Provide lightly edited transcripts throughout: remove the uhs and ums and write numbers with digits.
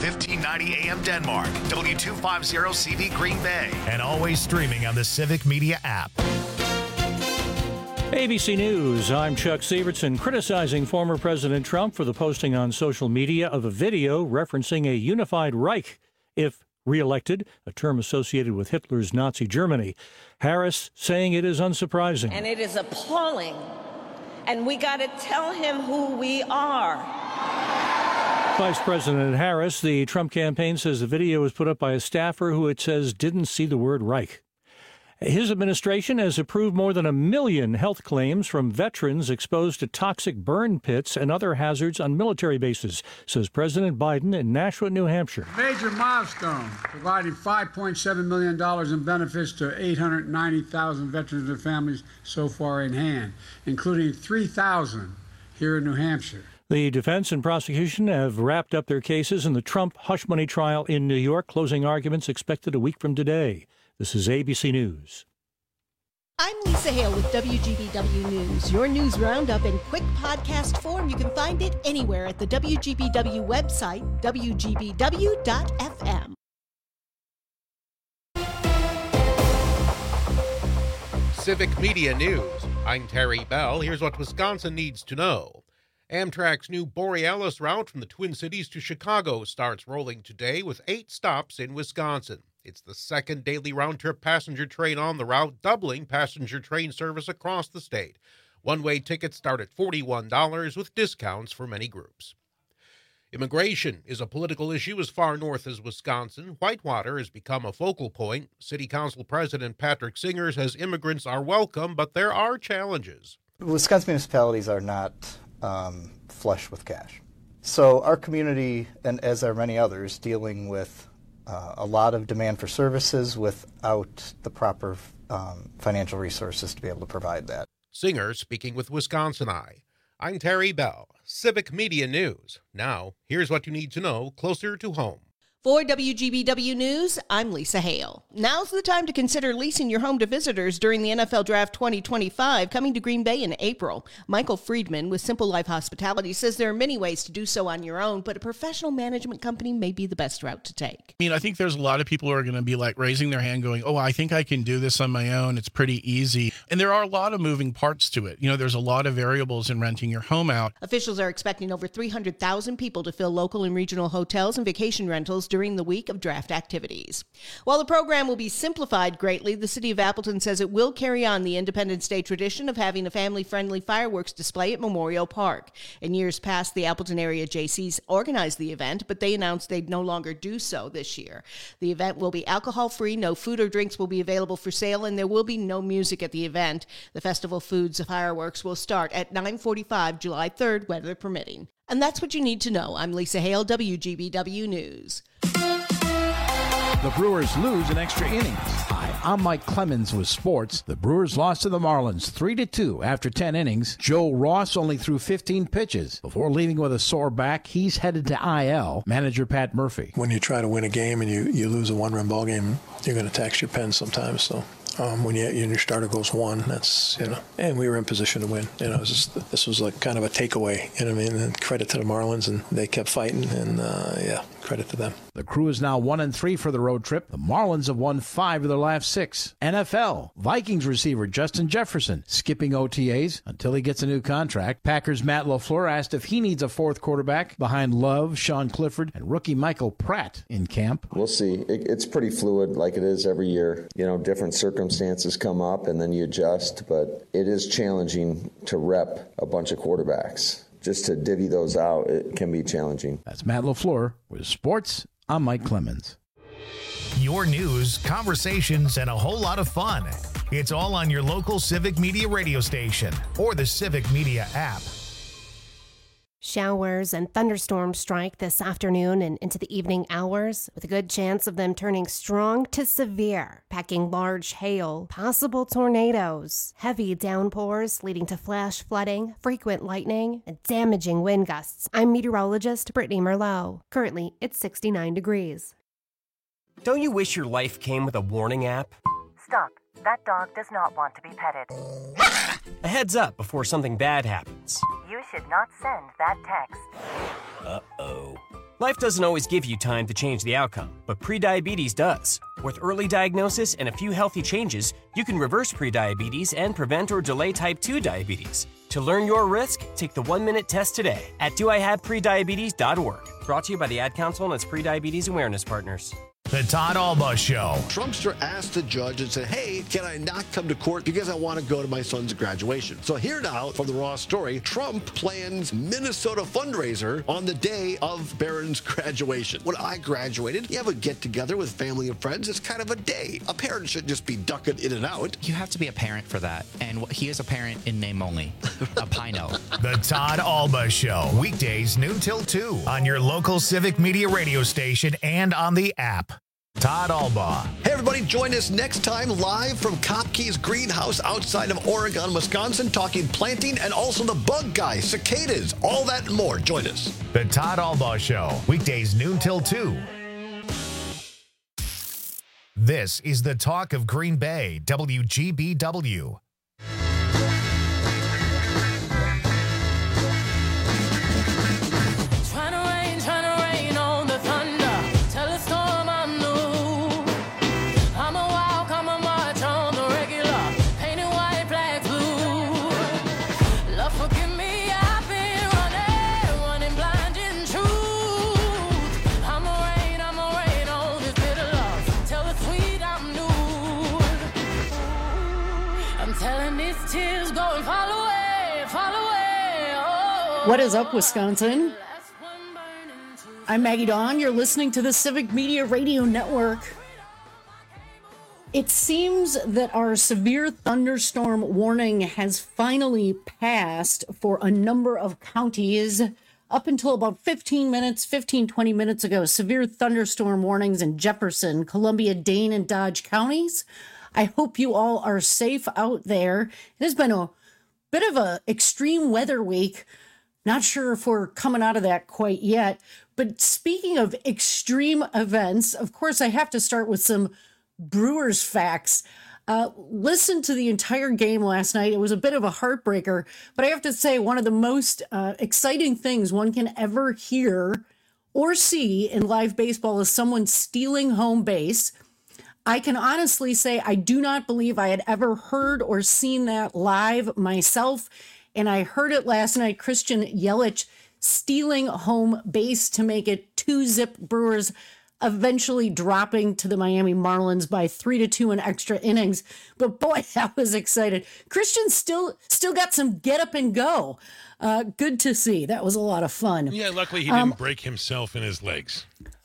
1590 AM Denmark, W250CV Green Bay, and always streaming on the Civic Media app. ABC News, I'm Chuck Sievertson, criticizing former President Trump for the posting on social media of a video referencing a unified Reich if reelected, a term associated with Hitler's Nazi Germany. Harris saying it is unsurprising. And it is appalling. And we got to tell him who we are. Vice President Harris, the Trump campaign says the video was put up by a staffer who it says didn't see the word Reich. His administration has approved more than 1 million health claims from veterans exposed to toxic burn pits and other hazards on military bases, says President Biden in Nashua, New Hampshire. Major milestone, providing $5.7 million in benefits to 890,000 veterans and families so far in hand, including 3,000 here in New Hampshire. The defense and prosecution have wrapped up their cases in the Trump hush money trial in New York, closing arguments expected a week from today. This is ABC News. I'm Lisa Hale with WGBW News. Your news roundup in quick podcast form. You can find it anywhere at the WGBW website, WGBW.FM. Civic Media News. I'm Terry Bell. Here's what Wisconsin needs to know. Amtrak's new Borealis route from the Twin Cities to Chicago starts rolling today with 8 stops in Wisconsin. It's the second daily round-trip passenger train on the route, doubling passenger train service across the state. One-way tickets start at $41 with discounts for many groups. Immigration is a political issue as far north as Wisconsin. Whitewater has become a focal point. City Council President Patrick Singer says immigrants are welcome, but there are challenges. Wisconsin municipalities are not flush with cash. So our community, and as are many others, dealing with a lot of demand for services without the proper financial resources to be able to provide that. Singer speaking with Wisconsin Eye. I'm Terry Bell, Civic Media News. Now, here's what you need to know closer to home. For WGBW News, I'm Lisa Hale. Now's the time to consider leasing your home to visitors during the NFL Draft 2025, coming to Green Bay in April. Michael Friedman with Simple Life Hospitality says there are many ways to do so on your own, but a professional management company may be the best route to take. I mean, I think there's a lot of people who are going to be like raising their hand going, oh, I think I can do this on my own. It's pretty easy. And there are a lot of moving parts to it. You know, there's a lot of variables in renting your home out. Officials are expecting over 300,000 people to fill local and regional hotels and vacation rentals during the week of draft activities. While the program will be simplified greatly, the city of Appleton says it will carry on the Independence Day tradition of having a family-friendly fireworks display at Memorial Park. In years past, the Appleton area Jaycees organized the event, but they announced they'd no longer do so this year. The event will be alcohol-free, no food or drinks will be available for sale, and there will be no music at the event. The festival foods fireworks will start at 9:45 July 3rd, weather permitting. And that's what you need to know. I'm Lisa Hale, WGBW News. The Brewers lose in extra innings. Hi, I'm Mike Clemens with sports. The Brewers lost to the Marlins 3-2 after 10 innings. Joe Ross only threw 15 pitches. Before leaving with a sore back, he's headed to IL. Manager Pat Murphy. When you try to win a game and you lose a one-run ball game, you're going to tax your pen sometimes. So when your starter goes 1, that's, and we were in position to win. This was like kind of a takeaway, what I mean? And credit to the Marlins, and they kept fighting, and credit to them. The Crew is now 1-3 for the road trip. The Marlins have won 5 of their last 6. NFL, Vikings receiver Justin Jefferson skipping OTAs until he gets a new contract. Packers' Matt LaFleur asked if he needs a 4th quarterback behind Love, Sean Clifford, and rookie Michael Pratt in camp. We'll see. It's pretty fluid like it is every year. Different circumstances come up and then you adjust, but it is challenging to rep a bunch of quarterbacks. Just to divvy those out, it can be challenging. That's Matt LaFleur with sports. I'm Mike Clemens. Your news, conversations, and a whole lot of fun. It's all on your local Civic Media radio station or the Civic Media app. Showers and thunderstorms strike this afternoon and into the evening hours, with a good chance of them turning strong to severe, packing large hail, possible tornadoes, heavy downpours leading to flash flooding, frequent lightning, and damaging wind gusts. I'm meteorologist Brittany Merlot. Currently, it's 69 degrees. Don't you wish your life came with a warning app? Stop. That dog does not want to be petted. A heads up before something bad happens. You should not send that text. Uh-oh. Life doesn't always give you time to change the outcome, but prediabetes does. With early diagnosis and a few healthy changes, you can reverse prediabetes and prevent or delay type 2 diabetes. To learn your risk, take the 1-minute test today at doihaveprediabetes.org. Brought to you by the Ad Council and its Prediabetes Awareness Partners. The Todd Alba Show. Trumpster asked the judge and said, hey, can I not come to court because I want to go to my son's graduation? So here now from the Raw story, Trump plans Minnesota fundraiser on the day of Barron's graduation. When I graduated, you have a get-together with family and friends. It's kind of a day. A parent shouldn't just be ducking in and out. You have to be a parent for that. And he is a parent in name only. A Pino. The Todd Alba Show. Weekdays noon till 2 on your local Civic Media radio station and on the app. Todd Alba. Hey, everybody, join us next time live from Kopke's greenhouse outside of Oregon, Wisconsin, talking planting and also the bug guy, cicadas, all that and more. Join us. The Todd Alba Show. Weekdays noon till 2. This is the talk of Green Bay, WGBW. What is up, Wisconsin? I'm Maggie Dawn. You're listening to the Civic Media Radio Network. It seems that our severe thunderstorm warning has finally passed for a number of counties. Up until about 20 minutes ago, severe thunderstorm warnings in Jefferson, Columbia, Dane, and Dodge counties. I hope you all are safe out there. It has been a bit of an extreme weather week. Not sure if we're coming out of that quite yet. But speaking of extreme events, of course, I have to start with some Brewers facts. Listen to the entire game last night. It was a bit of a heartbreaker. But I have to say, one of the most exciting things one can ever hear or see in live baseball is someone stealing home base. I can honestly say I do not believe I had ever heard or seen that live myself. And I heard it last night, Christian Yelich stealing home base to make it 2-zip Brewers, eventually dropping to the Miami Marlins by 3-2 in extra innings. But boy, I was excited. Christian still got some get up and go. Good to see. That was a lot of fun. Yeah, luckily he didn't break himself in his legs.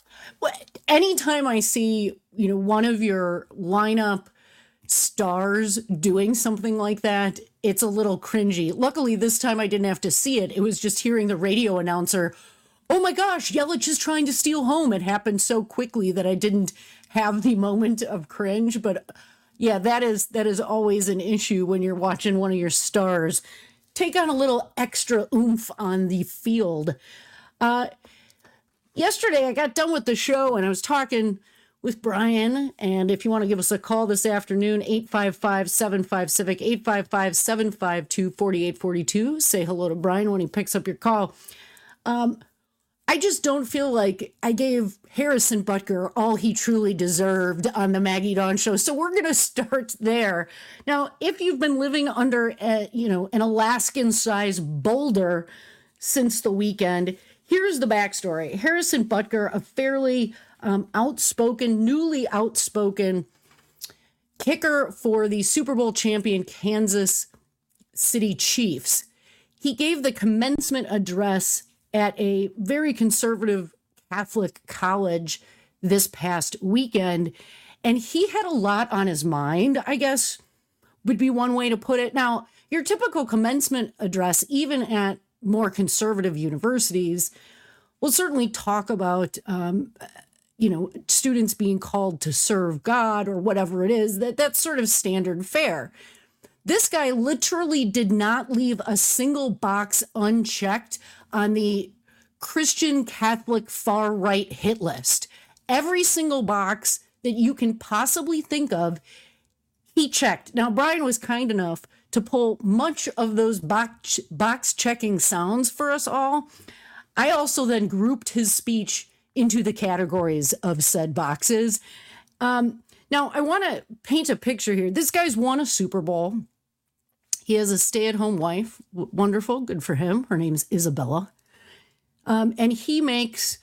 Anytime I see, one of your lineup stars doing something like that, it's a little cringy. Luckily, this time I didn't have to see it. It was just hearing the radio announcer, oh my gosh, Yelich is trying to steal home. It happened so quickly that I didn't have the moment of cringe. But yeah, that is always an issue when you're watching one of your stars take on a little extra oomph on the field. Yesterday, I got done with the show and I was talking with Brian, and if you want to give us a call this afternoon, 855-75-CIVIC, 855-752-4842. Say hello to Brian when he picks up your call. I just don't feel like I gave Harrison Butker all he truly deserved on the Maggie Dawn Show, so we're going to start there. Now, if you've been living under an Alaskan-sized boulder since the weekend, here's the backstory. Harrison Butker, a fairly newly outspoken kicker for the Super Bowl champion Kansas City Chiefs. He gave the commencement address at a very conservative Catholic college this past weekend, and he had a lot on his mind, I guess would be one way to put it. Now, your typical commencement address, even at more conservative universities, will certainly talk about students being called to serve God or whatever it is. That's sort of standard fare. This guy literally did not leave a single box unchecked on the Christian Catholic far right hit list. Every single box that you can possibly think of, he checked. Now, Brian was kind enough to pull much of those box checking sounds for us all. I also then grouped his speech into the categories of said boxes. Now, I want to paint a picture here. This guy's won a Super Bowl. He has a stay-at-home wife. Wonderful. Good for him. Her name's Isabella. And he makes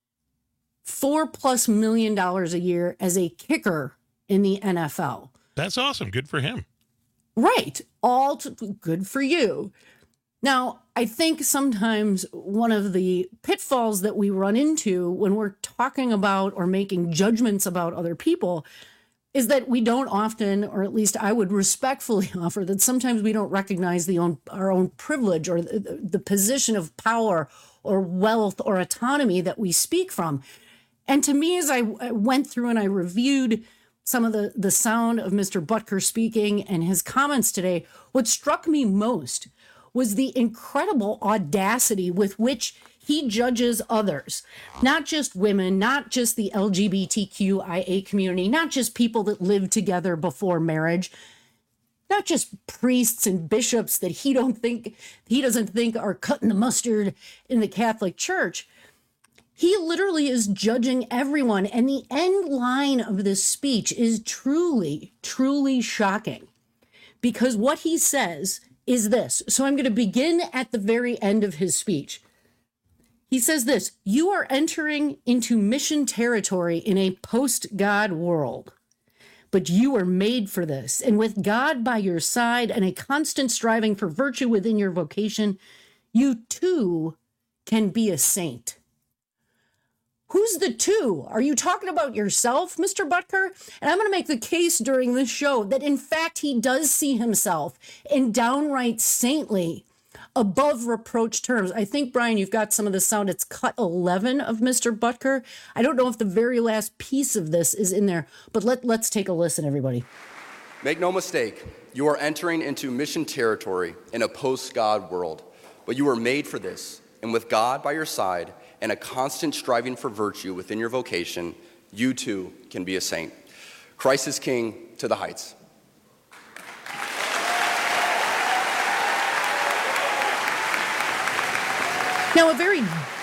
$4+ million a year as a kicker in the NFL. That's awesome. Good for him. Right. Good for you. Now, I think sometimes one of the pitfalls that we run into when we're talking about or making judgments about other people is that we don't often, or at least I would respectfully offer, that sometimes we don't recognize our own privilege or the position of power or wealth or autonomy that we speak from. And to me, as I went through and I reviewed some of the sound of Mr. Butker speaking and his comments today, what struck me most was the incredible audacity with which he judges others, not just women, not just the LGBTQIA community, not just people that live together before marriage, not just priests and bishops that he doesn't think are cutting the mustard in the Catholic Church. He literally is judging everyone. And the end line of this speech is truly, truly shocking, because what he says is this. So I'm going to begin at the very end of his speech. He says this: you are entering into mission territory in a post-God world, but you are made for this. And with God by your side and a constant striving for virtue within your vocation, you too can be a saint. Who's the two? Are you talking about yourself, Mr. Butker? And I'm going to make the case during this show that, in fact, he does see himself in downright saintly, above reproach terms. I think, Brian, you've got some of the sound. It's cut 11 of Mr. Butker. I don't know if the very last piece of this is in there, but let's take a listen, everybody. Make no mistake, you are entering into mission territory in a post-God world, but you were made for this. And with God by your side and a constant striving for virtue within your vocation, you too can be a saint. Christ is King to the heights. Now, a very,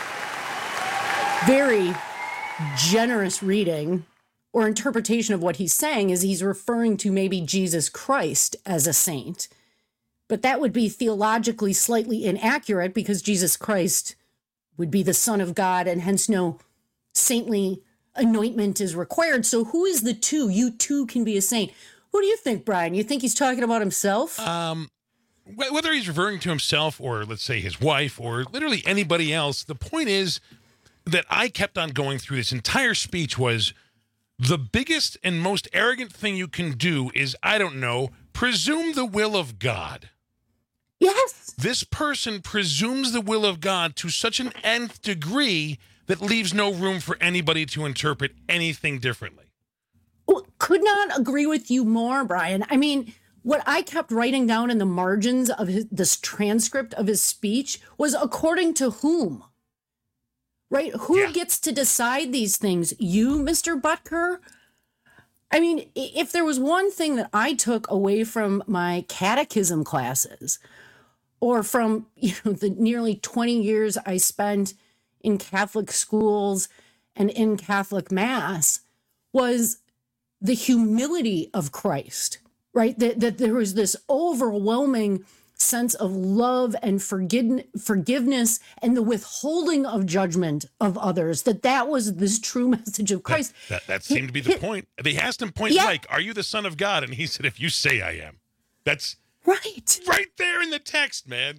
very generous reading or interpretation of what he's saying is he's referring to maybe Jesus Christ as a saint. But that would be theologically slightly inaccurate, because Jesus Christ would be the Son of God, and hence no saintly anointment is required. So who is the two? You too can be a saint. Who do you think, Brian? You think he's talking about himself? Whether he's referring to himself or, let's say, his wife or literally anybody else, the point is that I kept on going through this entire speech was the biggest and most arrogant thing you can do is, I don't know, presume the will of God. Yes. This person presumes the will of God to such an nth degree that leaves no room for anybody to interpret anything differently. Well, could not agree with you more, Brian. I mean, what I kept writing down in the margins of this transcript of his speech was according to whom? Right? Who gets to decide these things? You, Mr. Butker? I mean, if there was one thing that I took away from my catechism classes, or from, the nearly 20 years I spent in Catholic schools and in Catholic Mass, was the humility of Christ, right? That there was this overwhelming sense of love and forgiveness and the withholding of judgment of others, that was this true message of Christ. That seemed to be the point. They asked him point blank, are you the Son of God? And he said, if you say I am. That's right there in the text, man.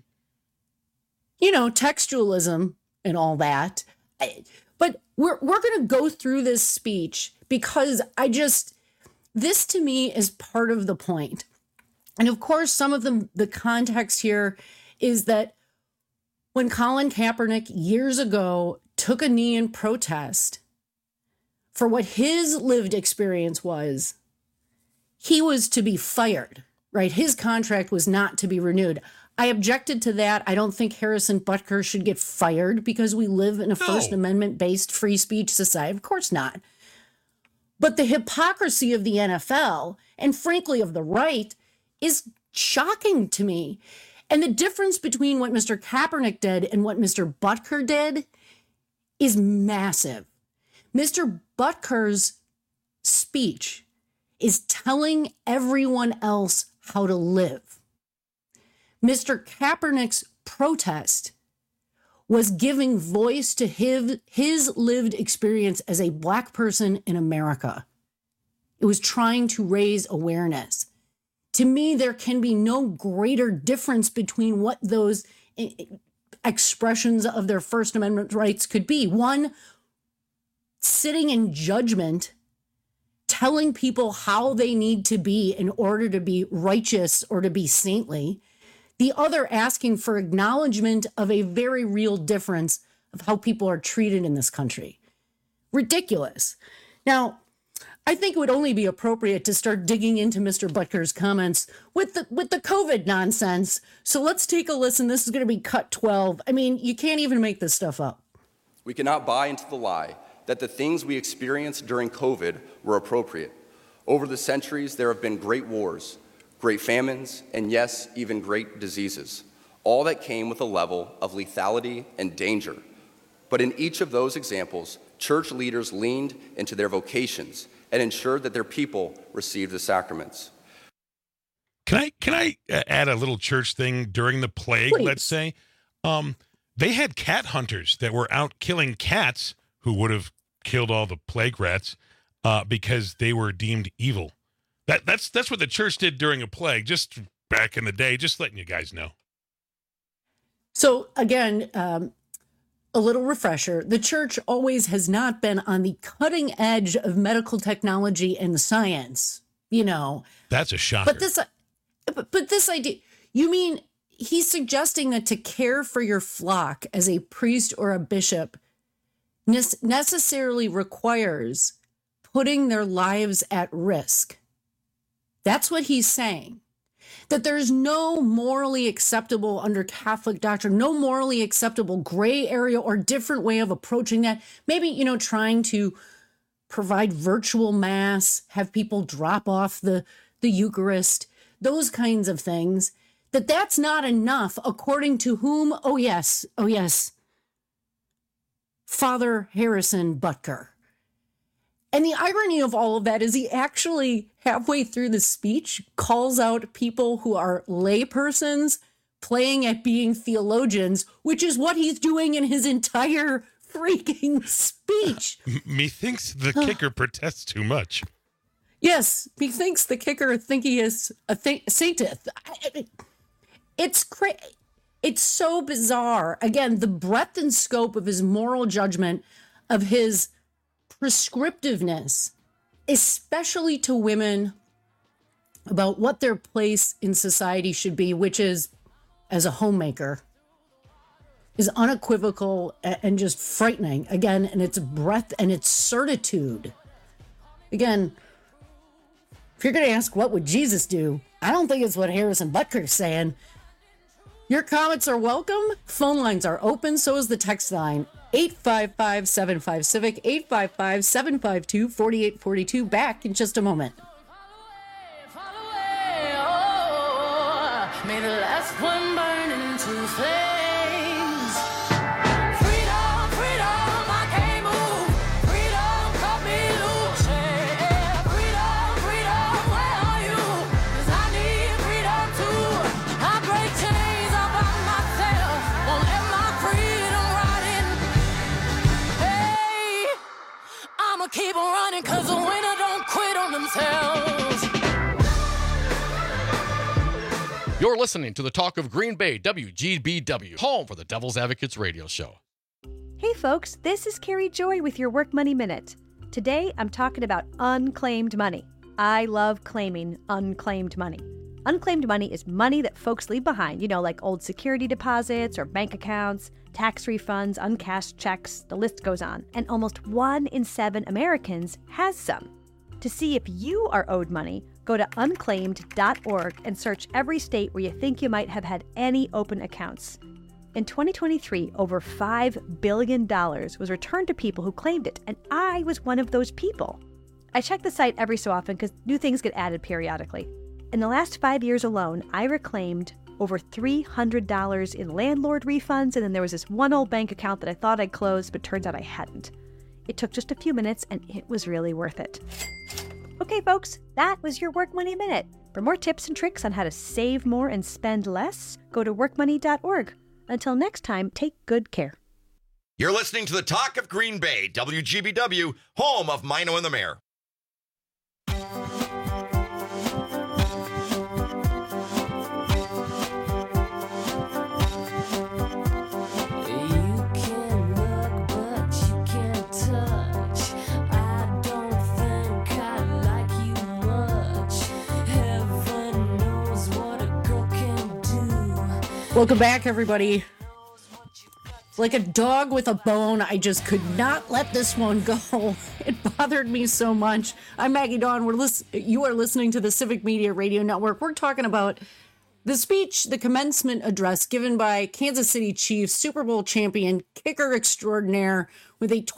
Textualism and all that. But we're going to go through this speech because this to me is part of the point. And of course, some of the context here is that when Colin Kaepernick years ago took a knee in protest for what his lived experience was, he was to be fired, right? His contract was not to be renewed. I objected to that. I don't think Harrison Butker should get fired because we live in a First Amendment-based free speech society. Of course not. But the hypocrisy of the NFL, and frankly of the right, is shocking to me. And the difference between what Mr. Kaepernick did and what Mr. Butker did is massive. Mr. Butker's speech is telling everyone else how to live. Mr. Kaepernick's protest was giving voice to his lived experience as a Black person in America. It was trying to raise awareness. To me, there can be no greater difference between what those expressions of their First Amendment rights could be. One, sitting in judgment, telling people how they need to be in order to be righteous or to be saintly. The other, asking for acknowledgement of a very real difference of how people are treated in this country. Ridiculous. Now, I think it would only be appropriate to start digging into Mr. Butker's comments with the COVID nonsense. So let's take a listen. This is going to be cut 12. I mean, you can't even make this stuff up. We cannot buy into the lie that the things we experienced during COVID were appropriate. Over the centuries, there have been great wars, great famines, and yes, even great diseases, all that came with a level of lethality and danger. But in each of those examples, church leaders leaned into their vocations and ensured that their people received the sacraments. Can I add a little church thing during the plague? Please. Let's say they had cat hunters that were out killing cats who would have killed all the plague rats because they were deemed evil. That's what the church did during a plague, just back in the day. Just letting you guys know. So again, a little refresher. The church always has not been on the cutting edge of medical technology and science. You know, that's a shocker. But this idea, you mean he's suggesting that to care for your flock as a priest or a bishop necessarily requires putting their lives at risk. That's what he's saying. That there's no morally acceptable under Catholic doctrine, no morally acceptable gray area or different way of approaching that. Maybe, you know, trying to provide virtual mass, have people drop off the Eucharist, those kinds of things. That's not enough, according to whom? Oh, yes. Father Harrison Butker. And the irony of all of that is he actually, halfway through the speech, calls out people who are laypersons playing at being theologians, which is what he's doing in his entire freaking speech. Methinks the kicker protests too much. Yes, methinks the kicker think he is a sainteth. It's crazy. It's so bizarre. Again, the breadth and scope of his moral judgment, of his prescriptiveness, especially to women, about what their place in society should be, which is as a homemaker, is unequivocal and just frightening. Again, and its breadth and its certitude. Again, if you're going to ask what would Jesus do, I don't think it's what Harrison Butker's saying. Your comments are welcome. Phone lines are open. So is the text line. 855-75-CIVIC, 855-752-4842. Back in just a moment. May the last one burn into flames. Keep on running, cause the winner don't quit on themselves. You're listening to the Talk of Green Bay, WGBW, home for the Devil's Advocates radio show. Hey folks, this is Carrie Joy with your Work Money Minute. Today I'm talking about unclaimed money. I love claiming unclaimed money. Unclaimed money is money that folks leave behind, you know, like old security deposits or bank accounts, tax refunds, uncashed checks, the list goes on. And almost 1 in 7 Americans has some. To see if you are owed money, go to unclaimed.org and search every state where you think you might have had any open accounts. In 2023, over $5 billion was returned to people who claimed it, and I was one of those people. I check the site every so often because new things get added periodically. In the last 5 years alone, I reclaimed over $300 in landlord refunds, and then there was this one old bank account that I thought I'd closed, but turns out I hadn't. It took just a few minutes, and it was really worth it. Okay, folks, that was your Work Money Minute. For more tips and tricks on how to save more and spend less, go to workmoney.org. Until next time, take good care. You're listening to the Talk of Green Bay, WGBW, home of Mino and the Mayor. Welcome back, everybody. Like a dog with a bone, I just could not let this one go. It bothered me so much. I'm Maggie Dawn. You are listening to the Civic Media Radio Network. We're talking about the speech, the commencement address given by Kansas City Chiefs Super Bowl champion, kicker extraordinaire with a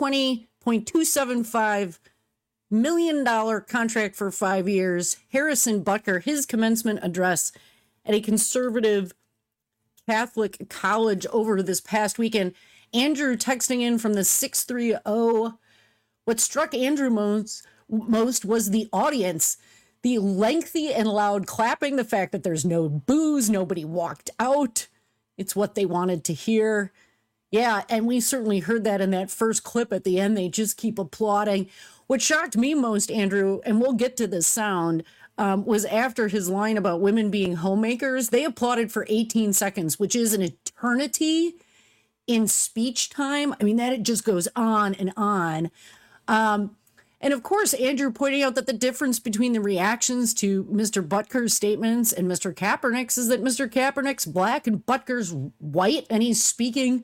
$20.275 million contract for 5 years, Harrison Butker, his commencement address at a conservative Catholic college over this past weekend. Andrew texting in from the 630. What struck Andrew most was the audience, the lengthy and loud clapping, the fact that there's no boos, nobody walked out. It's what they wanted to hear. Yeah, and we certainly heard that in that first clip at the end. They just keep applauding. What shocked me most, Andrew, and we'll get to the sound, was after his line about women being homemakers. They applauded for 18 seconds, which is an eternity in speech time. I mean, that it just goes on and on. And of course, Andrew pointing out that the difference between the reactions to Mr. Butker's statements and Mr. Kaepernick's is that Mr. Kaepernick's black and Butker's white, and he's speaking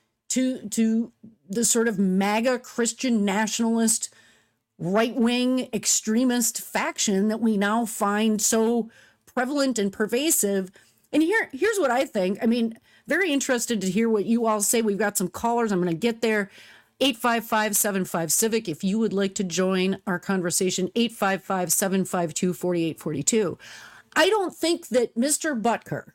to the sort of MAGA Christian nationalist right-wing extremist faction that we now find so prevalent and pervasive. And here's what I think. I mean, very interested to hear what you all say. We've got some callers. I'm going to get there. 855-75-CIVIC if you would like to join our conversation. 855-752-4842. I don't think that Mr. Butker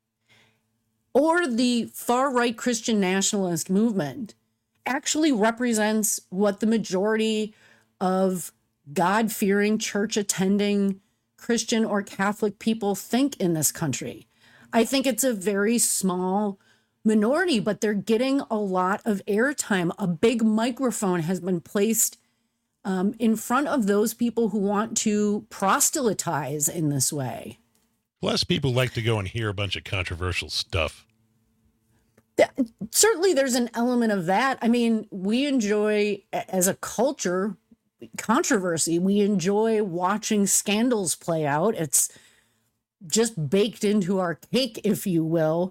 or the far-right Christian nationalist movement actually represents what the majority of God-fearing, church-attending Christian or Catholic people think in this country. I think it's a very small minority, but they're getting a lot of airtime. A big microphone has been placed in front of those people who want to proselytize in this way. Plus, people like to go and hear a bunch of controversial stuff. Certainly, there's an element of that. I mean, we enjoy, as a culture, controversy. We enjoy watching scandals play out. It's just baked into our cake, if you will.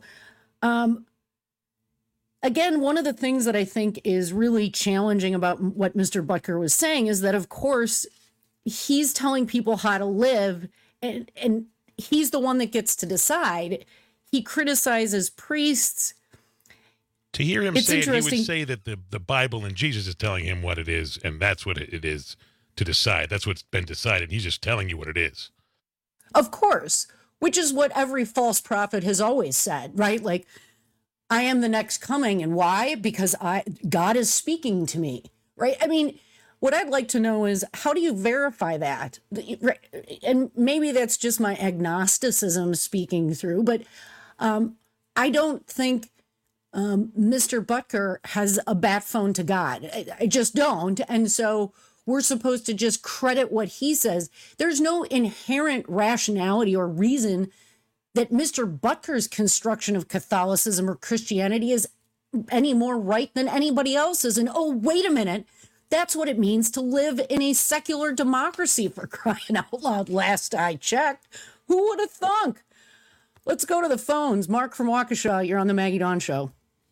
Again, one of the things that I think is really challenging about what Mr. Butker was saying is that, of course, he's telling people how to live, and he's the one that gets to decide. He criticizes priests. To hear him say it, he would say that the Bible and Jesus is telling him what it is, and that's what it is to decide. That's what's been decided. He's just telling you what it is. Of course, which is what every false prophet has always said, right? Like, I am the next coming. And why? Because God is speaking to me, right? I mean, what I'd like to know is, how do you verify that? And maybe that's just my agnosticism speaking through, but I don't think Mr. Butker has a bat phone to God. I just don't. And so we're supposed to just credit what he says. There's no inherent rationality or reason that Mr. Butker's construction of Catholicism or Christianity is any more right than anybody else's. And oh, wait a minute, that's what it means to live in a secular democracy, for crying out loud. Last I checked, who would have thunk? Let's go to the phones. Mark from Waukesha, you're on the Maggie Dawn Show.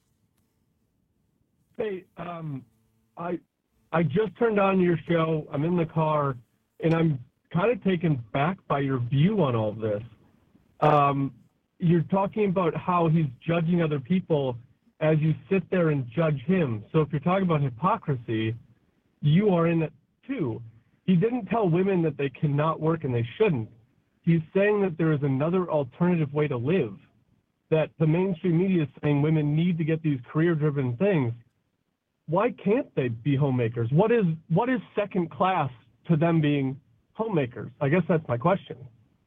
Hey, I just turned on your show. I'm in the car, and I'm kind of taken back by your view on all of this. You're talking about how he's judging other people as you sit there and judge him. So if you're talking about hypocrisy, you are in it too. He didn't tell women that they cannot work and they shouldn't. He's saying that there is another alternative way to live. that the mainstream media is saying women need to get these career-driven things, why can't they be homemakers? What is second class to them being homemakers? I guess that's my question.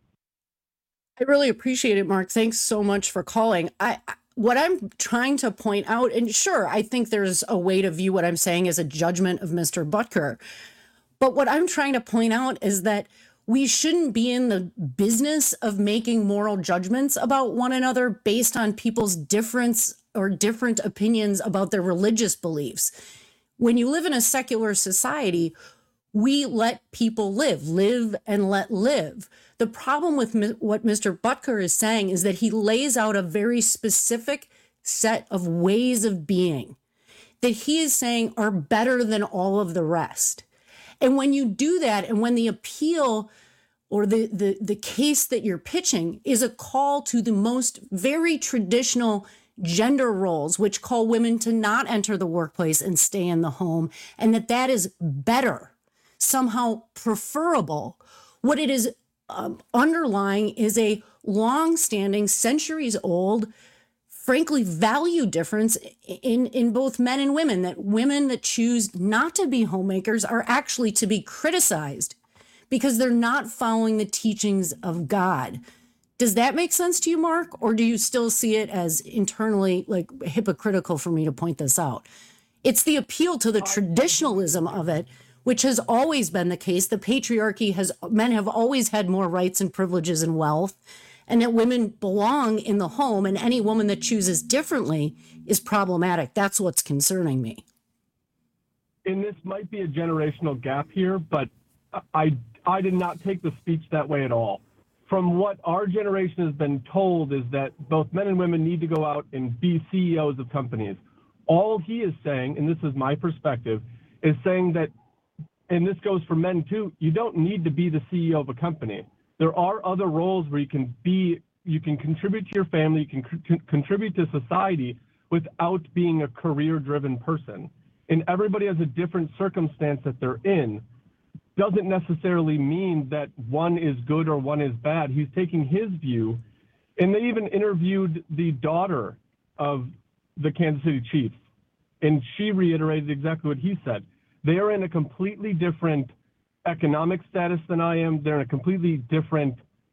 I really appreciate it, Mark. Thanks so much for calling. What I'm trying to point out, and sure, I think there's a way to view what I'm saying as a judgment of Mr. Butker. But what I'm trying to point out is that we shouldn't be in the business of making moral judgments about one another based on people's different opinions about their religious beliefs. When you live in a secular society, we let people live and let live. The problem with what Mr. Butker is saying is that he lays out a very specific set of ways of being that he is saying are better than all of the rest. And when you do that, and when the appeal or the case that you're pitching is a call to the most very traditional gender roles, which call women to not enter the workplace and stay in the home, and that is better, somehow preferable, what it is underlying is a long-standing, centuries-old, frankly, value difference in both men and women, that women that choose not to be homemakers are actually to be criticized because they're not following the teachings of God. Does that make sense to you, Mark? Or do you still see it as internally like hypocritical for me to point this out? It's the appeal to the traditionalism of it, which has always been the case. The patriarchy men have always had more rights and privileges and wealth, and that women belong in the home, and any woman that chooses differently is problematic. That's what's concerning me. And this might be a generational gap here, but I did not take the speech that way at all. From what our generation has been told is that both men and women need to go out and be CEOs of companies. All he is saying, and this is my perspective, is saying that, and this goes for men too, you don't need to be the CEO of a company. There are other roles where you can contribute to your family, you can contribute to society without being a career-driven person. And everybody has a different circumstance that they're in. Doesn't necessarily mean that one is good or one is bad. He's taking his view, and they even interviewed the daughter of the Kansas City Chiefs, and she reiterated exactly what he said. They are in a completely different economic status than I am. They're in a completely different,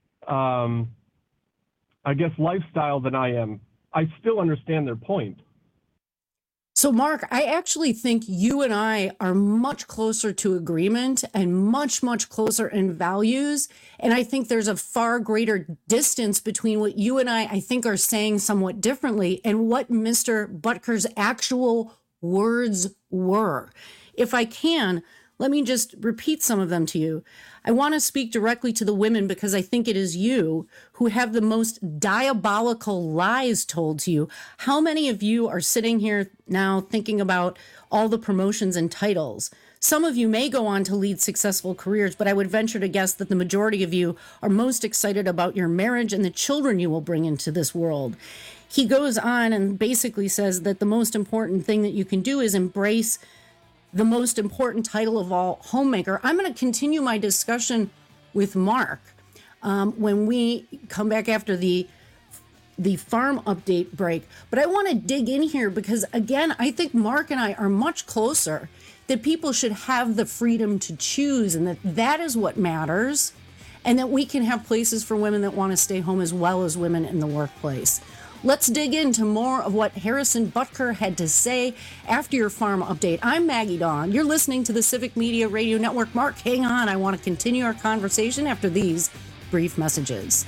lifestyle than I am. I still understand their point. So, Mark, I actually think you and I are much closer to agreement and much, much closer in values. And I think there's a far greater distance between what you and I think, are saying somewhat differently and what Mr. Butker's actual words were. If I can, let me just repeat some of them to you. I want to speak directly to the women because I think it is you who have the most diabolical lies told to you. How many of you are sitting here now thinking about all the promotions and titles? Some of you may go on to lead successful careers, but I would venture to guess that the majority of you are most excited about your marriage and the children you will bring into this world. He goes on and basically says that the most important thing that you can do is embrace the most important title of all, homemaker. I'm going to continue my discussion with Mark when we come back after the farm update break. But I want to dig in here because, again, I think Mark and I are much closer, that people should have the freedom to choose and that is what matters, and that we can have places for women that want to stay home as well as women in the workplace. Let's dig into more of what Harrison Butker had to say after your farm update. I'm Maggie Dawn. You're listening to the Civic Media Radio Network. Mark, hang on. I want to continue our conversation after these brief messages.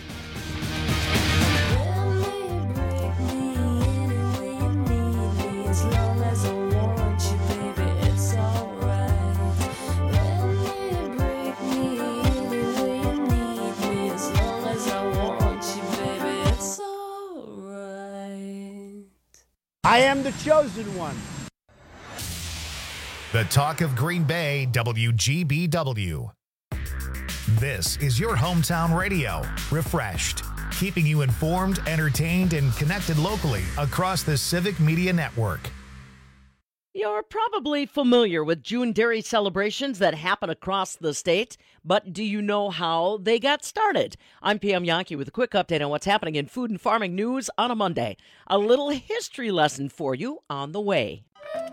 I am the chosen one. The Talk of Green Bay, WGBW. This is your hometown radio, refreshed, keeping you informed, entertained, and connected locally across the Civic Media Network. You're probably familiar with June dairy celebrations that happen across the state, but do you know how they got started? I'm Pam Yankee with a quick update on what's happening in food and farming news on a Monday. A little history lesson for you on the way.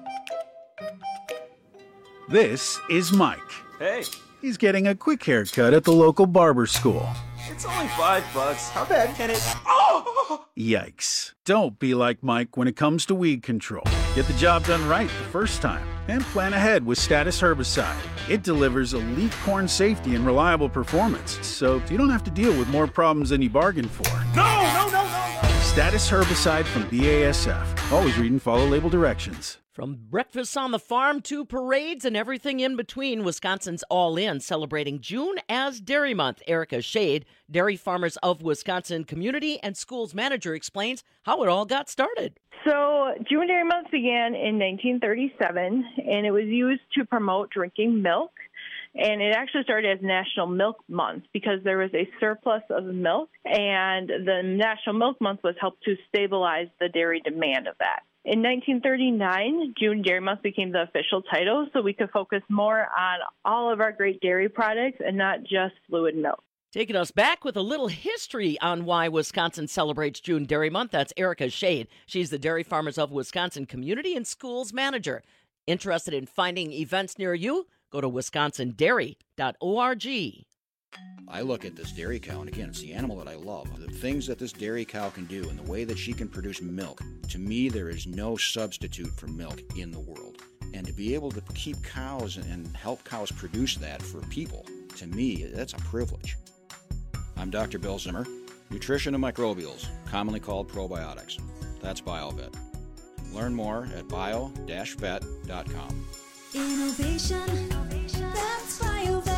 This is Mike. Hey. He's getting a quick haircut at the local barber school. It's only $5. How bad can it... Oh! Yikes. Don't be like Mike when it comes to weed control. Get the job done right the first time and plan ahead with Status Herbicide. It delivers elite corn safety and reliable performance, so you don't have to deal with more problems than you bargained for. No! Status Herbicide from BASF. Always read and follow label directions. From breakfasts on the farm to parades and everything in between, Wisconsin's All In celebrating June as Dairy Month. Erica Shade, Dairy Farmers of Wisconsin Community and Schools Manager, explains how it all got started. So June Dairy Month began in 1937, and it was used to promote drinking milk. And it actually started as National Milk Month because there was a surplus of milk, and the National Milk Month was helped to stabilize the dairy demand of that. In 1939, June Dairy Month became the official title, so we could focus more on all of our great dairy products and not just fluid milk. Taking us back with a little history on why Wisconsin celebrates June Dairy Month, that's Erica Shade. She's the Dairy Farmers of Wisconsin Community and Schools Manager. Interested in finding events near you? Go to wisconsindairy.org. I look at this dairy cow, and again, it's the animal that I love. The things that this dairy cow can do and the way that she can produce milk, to me, there is no substitute for milk in the world. And to be able to keep cows and help cows produce that for people, to me, that's a privilege. I'm Dr. Bill Zimmer, nutrition and microbials, commonly called probiotics. That's BioVet. Learn more at bio-vet.com. Innovation, that's BioVet.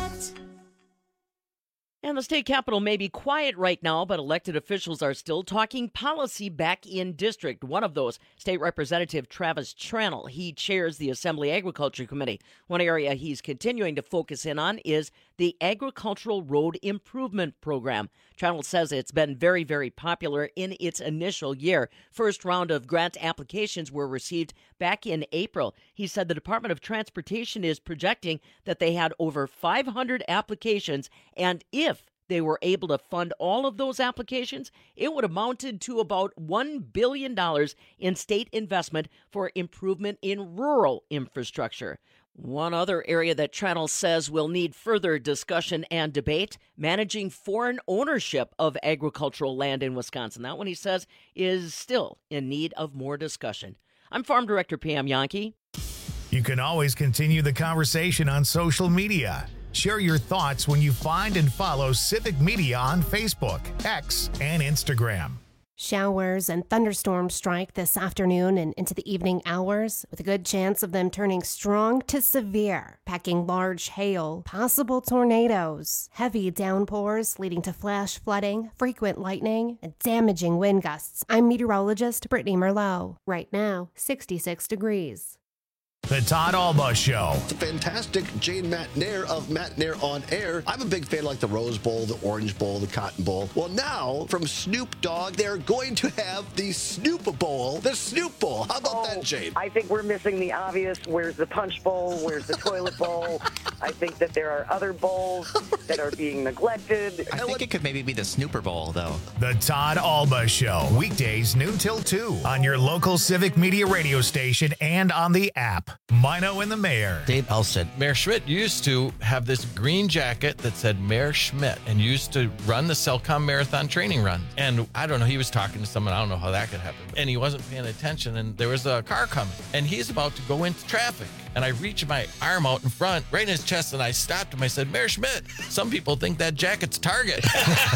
And the state capitol may be quiet right now, but elected officials are still talking policy back in district. One of those, State Representative Travis Tranel. He chairs the Assembly Agriculture Committee. One area he's continuing to focus in on is the Agricultural Road Improvement Program. Tranel says it's been very, very popular in its initial year. First round of grant applications were received back in April. He said the Department of Transportation is projecting that they had over 500 applications, and if they were able to fund all of those applications, it would have amounted to about $1 billion in state investment for improvement in rural infrastructure. One other area that Tranel says will need further discussion and debate, managing foreign ownership of agricultural land in Wisconsin. That one, he says, is still in need of more discussion. I'm Farm Director Pam Yankee. You can always continue the conversation on social media. Share your thoughts when you find and follow Civic Media on Facebook, X, and Instagram. Showers and thunderstorms strike this afternoon and into the evening hours, with a good chance of them turning strong to severe, packing large hail, possible tornadoes, heavy downpours leading to flash flooding, frequent lightning, and damaging wind gusts. I'm meteorologist Brittany Merlot. Right now, 66 degrees. The Todd Alba Show. It's a fantastic Jane Matnair of Matnair on Air. I'm a big fan like the Rose Bowl, the Orange Bowl, the Cotton Bowl. Well, now, from Snoop Dogg, they're going to have the Snoop Bowl, the Snoop Bowl. How about that, Jane? I think we're missing the obvious. Where's the Punch Bowl? Where's the Toilet Bowl? I think that there are other bowls that are being neglected. I think it could maybe be the Snooper Bowl, though. The Todd Alba Show. Weekdays, noon till 2 on your local Civic Media radio station and on the app. Mino and the Mayor. Dave Elson. Mayor Schmidt used to have this green jacket that said Mayor Schmidt and used to run the Cellcom Marathon training run. And I don't know, he was talking to someone. I don't know how that could happen. And he wasn't paying attention, and there was a car coming, and he's about to go into traffic. And I reached my arm out in front, right in his chest, and I stopped him. I said, Mayor Schmidt, some people think that jacket's Target.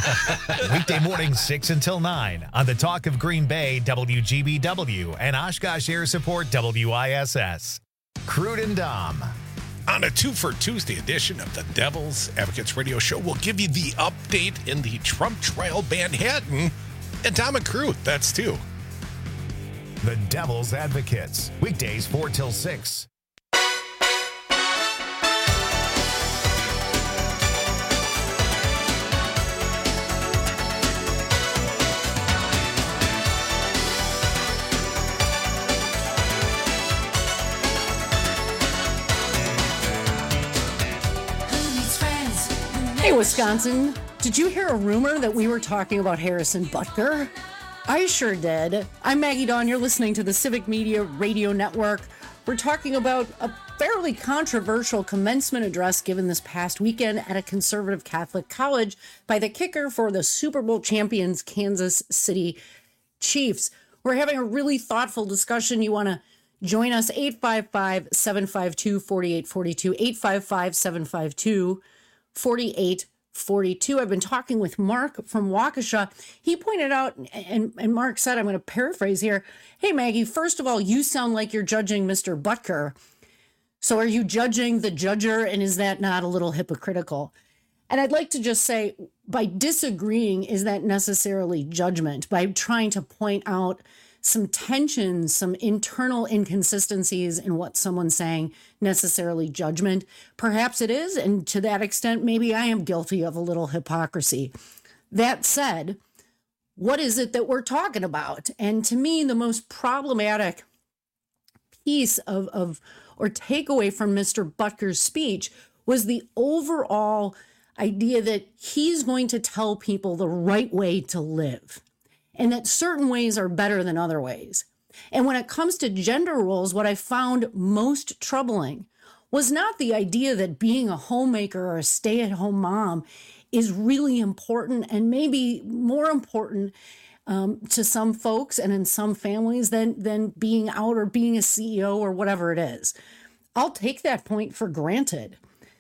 Weekday mornings, 6 until 9 on the Talk of Green Bay, WGBW, and Oshkosh Air Support, WISS. Crude and Dom. On a 2 for Tuesday edition of the Devil's Advocates Radio Show, we'll give you the update in the Trump trial Manhattan. And Dom and Crude, that's 2. The Devil's Advocates. Weekdays 4 till 6. Hey, Wisconsin, did you hear a rumor that we were talking about Harrison Butker? I sure did. I'm Maggie Dawn. You're listening to the Civic Media Radio Network. We're talking about a fairly controversial commencement address given this past weekend at a conservative Catholic college by the kicker for the Super Bowl champions, Kansas City Chiefs. We're having a really thoughtful discussion. You want to join us, 855-752-4842, 855-752-4842. I've been talking with Mark from Waukesha. He pointed out, and Mark said, I'm going to paraphrase here, hey, Maggie, first of all, you sound like you're judging Mr. Butker. So are you judging the judger, and is that not a little hypocritical? And I'd like to just say, by disagreeing, is that necessarily judgment? By trying to point out some tensions, some internal inconsistencies in what someone's saying, necessarily judgment? Perhaps it is, and to that extent, maybe I am guilty of a little hypocrisy. That said, what is it that we're talking about? And to me, the most problematic piece of or takeaway from Mr. Butker's speech was the overall idea that he's going to tell people the right way to live, and that certain ways are better than other ways. And when it comes to gender roles, what I found most troubling was not the idea that being a homemaker or a stay-at-home mom is really important, and maybe more important to some folks and in some families than being out or being a CEO or whatever it is. I'll take that point for granted.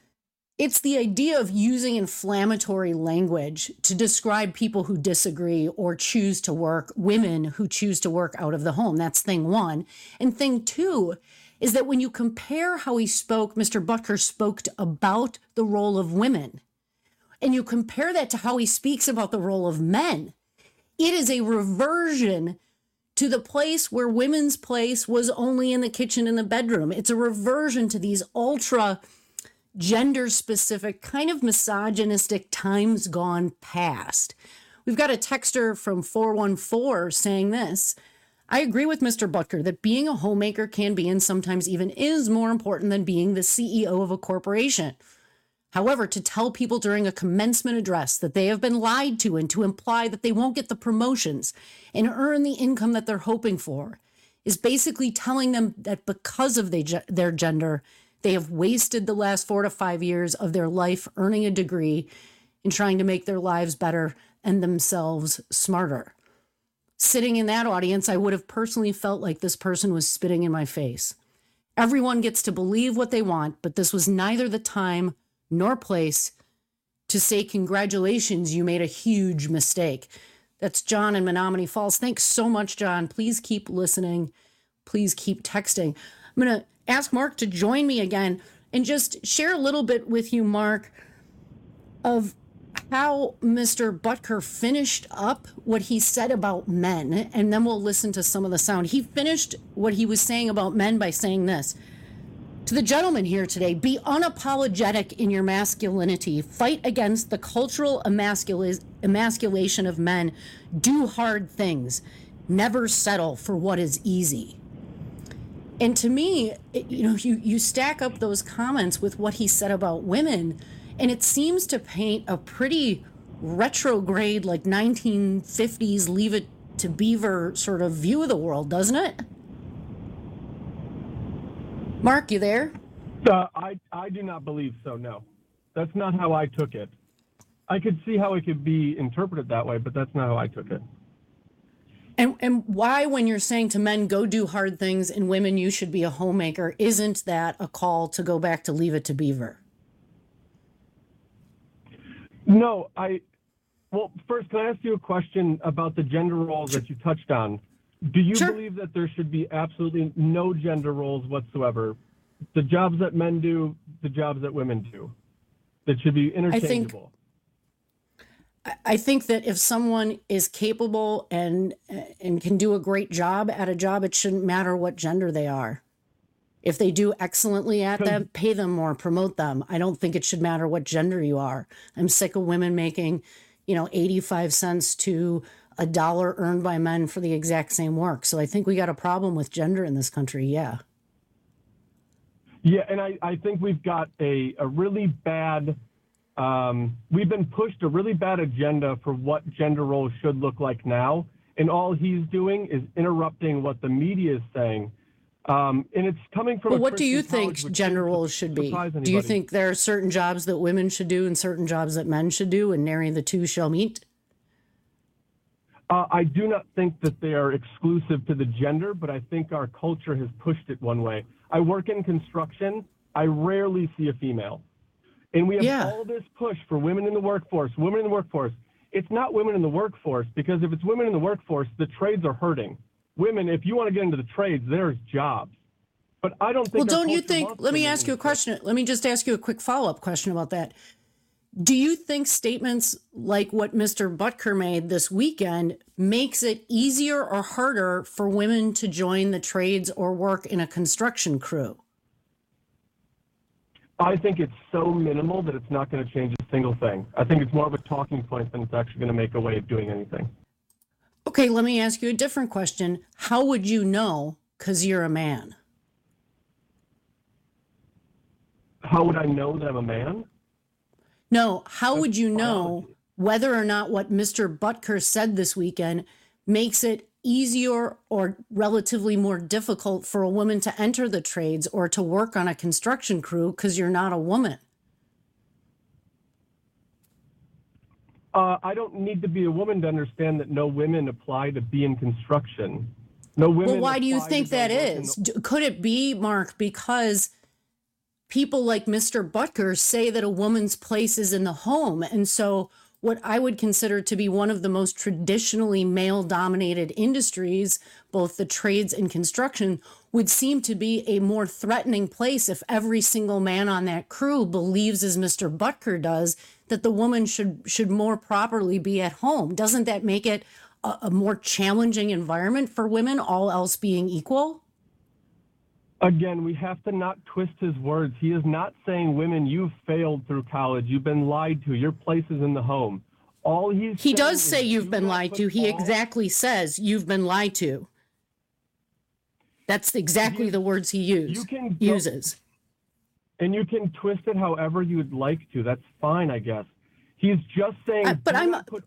It's the idea of using inflammatory language to describe people who disagree or choose to work, women who choose to work out of the home. That's thing one. And thing two is that when you compare how he spoke, Mr. Butker spoke about the role of women, and you compare that to how he speaks about the role of men, it is a reversion to the place where women's place was only in the kitchen and the bedroom. It's a reversion to these ultra gender-specific, kind of misogynistic times gone past. We've got a texter from 414 saying this: I agree with Mr. Butker that being a homemaker can be, and sometimes even is, more important than being the CEO of a corporation. However, to tell people during a commencement address that they have been lied to and to imply that they won't get the promotions and earn the income that they're hoping for is basically telling them that because of their gender, they have wasted the last 4 to 5 years of their life earning a degree and trying to make their lives better and themselves smarter. Sitting in that audience, I would have personally felt like this person was spitting in my face. Everyone gets to believe what they want, but this was neither the time nor place to say, congratulations, you made a huge mistake. That's John in Menominee Falls. Thanks so much, John. Please keep listening. Please keep texting. I'm going to ask Mark to join me again and just share a little bit with you, Mark, of how Mr. Butker finished up what he said about men, and then we'll listen to some of the sound. He finished what he was saying about men by saying this: to the gentleman here today, be unapologetic in your masculinity. Fight against the cultural emasculation of men. Do hard things. Never settle for what is easy. And to me, you stack up those comments with what he said about women, and it seems to paint a pretty retrograde, like 1950s Leave It to Beaver sort of view of the world, doesn't it? Mark, you there? I do not believe so, no. That's not how I took it. I could see how it could be interpreted that way, but that's not how I took it. And why, when you're saying to men, go do hard things, and women, you should be a homemaker, isn't that a call to go back to Leave It to Beaver? No, well, first, can I ask you a question about the gender roles that you touched on? Do you believe that there should be absolutely no gender roles whatsoever? The jobs that men do, the jobs that women do, that should be interchangeable? I think that if someone is capable and can do a great job at a job, it shouldn't matter what gender they are. If they do excellently at them, pay them more, promote them. I don't think it should matter what gender you are. I'm sick of women making, 85 cents to $1 earned by men for the exact same work. So I think we got a problem with gender in this country. Yeah. Yeah. And I think we've got a really bad We've been pushed a really bad agenda for what gender roles should look like now, and all he's doing is interrupting what the media is saying. And it's coming from. Well, what do you think gender roles should be? Do you think there are certain jobs that women should do and certain jobs that men should do, and nary the two shall meet? I do not think that they are exclusive to the gender, but I think our culture has pushed it one way. I work in construction. I rarely see a female. And we have all this push for women in the workforce, women in the workforce. It's not women in the workforce, because if it's women in the workforce, the trades are hurting. Women, if you want to get into the trades, there's jobs. But I don't think. Well, don't you think? Let me ask you a question. Let me just ask you a quick follow-up question about that. Do you think statements like what Mr. Butker made this weekend makes it easier or harder for women to join the trades or work in a construction crew? I think it's so minimal that it's not going to change a single thing. I think it's more of a talking point than it's actually going to make a way of doing anything. Okay, let me ask you a different question. How would you know, because you're a man? How would I know that I'm a man? No, how would you know whether or not what Mr. Butker said this weekend makes it easier or relatively more difficult for a woman to enter the trades or to work on a construction crew because you're not a woman? I don't need to be a woman to understand that no women apply to be in construction. No women. Well, why do you think that is? Could it be, Mark, because people like Mr. Butker say that a woman's place is in the home, and so what I would consider to be one of the most traditionally male-dominated industries, both the trades and construction, would seem to be a more threatening place if every single man on that crew believes, as Mr. Butker does, that the woman should more properly be at home. Doesn't that make it a more challenging environment for women, all else being equal? Again, we have to not twist his words. He is not saying, women, you've failed through college. You've been lied to. Your place is in the home. All he does say you've been lied to. He exactly says you've been lied to. That's exactly the words he uses. And you can twist it however you would like to. That's fine, I guess. He's just saying. But